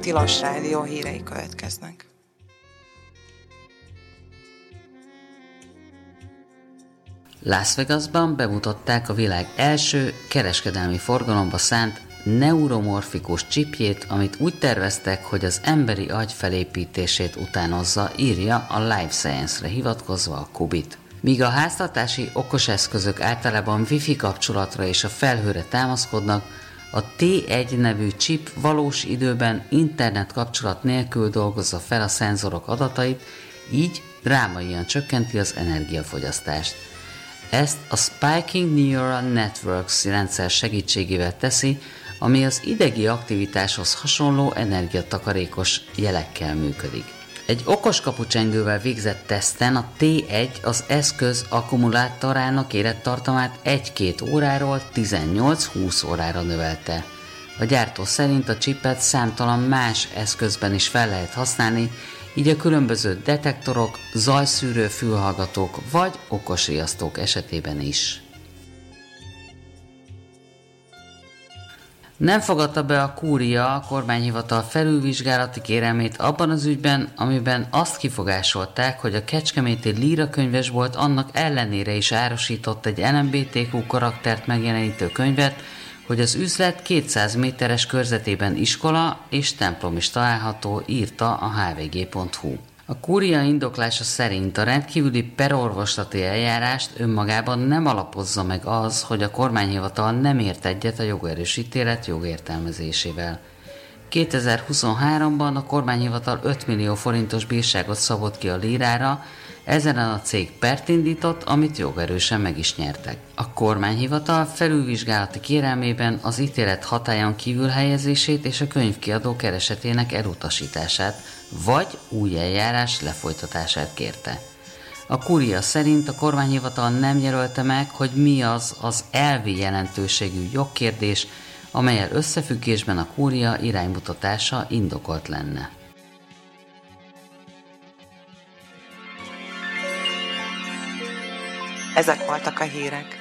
Tilos Rádió hírei következnek. Las Vegasban bemutatták a világ első kereskedelmi forgalomba szánt neuromorfikus csipjét, amit úgy terveztek, hogy az emberi agy felépítését utánozza, írja a Life Science-re hivatkozva a Kubit. Míg a háztartási okoseszközök általában Wi-Fi kapcsolatra és a felhőre támaszkodnak, a T1 nevű chip valós időben internet kapcsolat nélkül dolgozza fel a szenzorok adatait, így drámaian csökkenti az energiafogyasztást. Ezt a Spiking Neural Networks rendszer segítségével teszi, ami az idegi aktivitáshoz hasonló energiatakarékos jelekkel működik. Egy okoskapucsengővel végzett teszten a T1 az eszköz akkumulátorának élettartamát 1-2 óráról 18-20 órára növelte. A gyártó szerint a csipet számtalan más eszközben is fel lehet használni, így a különböző detektorok, zajszűrő fülhallgatók vagy okosriasztók esetében is. Nem fogadta be a kúria a kormányhivatal felülvizsgálati kérelmét abban az ügyben, amiben azt kifogásolták, hogy a kecskeméti Líra könyvesbolt annak ellenére is árusított egy LMBTQ karaktert megjelenítő könyvet, hogy az üzlet 200 méteres körzetében iskola és templom is található, írta a hvg.hu. A kúria indoklása szerint a rendkívüli perorvoslati eljárást önmagában nem alapozza meg az, hogy a kormányhivatal nem ért egyet a jogerős ítélet jogértelmezésével. 2023-ban a kormányhivatal 5 millió forintos bírságot szabott ki a Lírára, ezen a cég pert indított, amit jogerősen meg is nyertek. A kormányhivatal felülvizsgálati kérelmében az ítélet hatályon kívül helyezését és a könyvkiadó keresetének elutasítását, vagy új eljárás lefolytatását kérte. A kúria szerint a kormányhivatal nem jelölte meg, hogy mi az elvi jelentőségű jogkérdés, amellyel összefüggésben a kúria iránymutatása indokolt lenne. Ezek voltak a hírek.